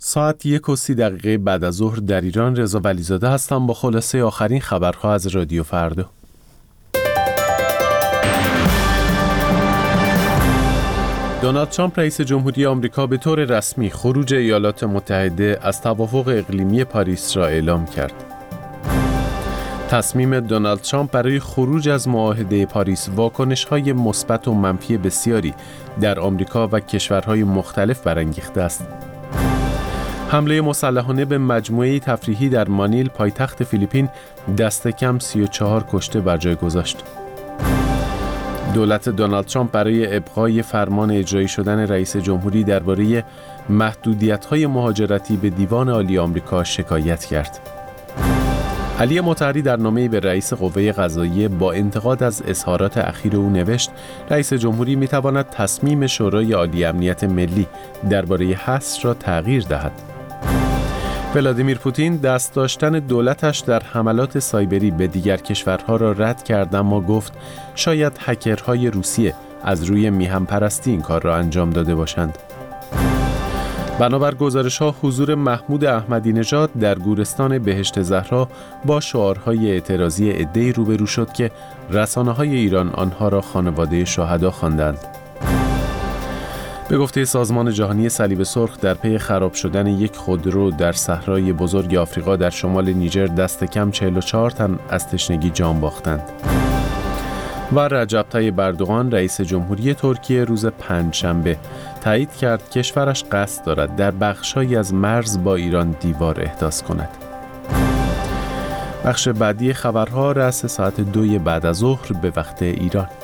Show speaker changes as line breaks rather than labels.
ساعت 1:30 بعد از ظهر در ایران. رضا ولیزاده هستم با خلاصه آخرین خبرها از رادیو فردا. دونالد ترامپ رئیس جمهوری آمریکا به طور رسمی خروج ایالات متحده از توافق اقلیمی پاریس را اعلام کرد. تصمیم دونالد ترامپ برای خروج از معاهده پاریس واکنش‌های مثبت و منفی بسیاری در آمریکا و کشورهای مختلف برانگیخته است. حمله مسلحانه به مجموعه تفریحی در مانیل پایتخت فیلیپین دست کم 34 کشته بر جای گذاشت. دولت دونالد ترامپ برای ابقای فرمان اجرایی شدن رئیس جمهوری درباره محدودیت‌های مهاجرتی به دیوان عالی آمریکا شکایت کرد. علی مطهری در نامه‌ای به رئیس قوه قضاییه با انتقاد از اظهارات اخیر او نوشت: رئیس جمهوری می‌تواند تصمیم شورای عالی امنیت ملی درباره حصر را تغییر دهد. ولادیمیر پوتین دست داشتن دولتش در حملات سایبری به دیگر کشورها را رد کرد، اما گفت شاید هکرهای روسیه از روی میهم پرستی این کار را انجام داده باشند. بنابر گزارش‌ها حضور محمود احمدی نژاد در گورستان بهشت زهرا با شعارهای اعتراضی عده‌ای روبرو شد که رسانه‌های ایران آنها را خانواده شهدا خواندند. به گفته سازمان جهانی صلیب سرخ در پی خراب شدن یک خودرو در صحرای بزرگ آفریقا در شمال نیجر دست کم 44 تن از تشنگی جان باختند. و رجب طیب اردوغان رئیس جمهوری ترکیه روز پنجشنبه تایید کرد کشورش قصد دارد در بخش‌هایی از مرز با ایران دیوار احداث کند. بخش بعدی خبرها رأس ساعت 2 بعد از ظهر به وقت ایران.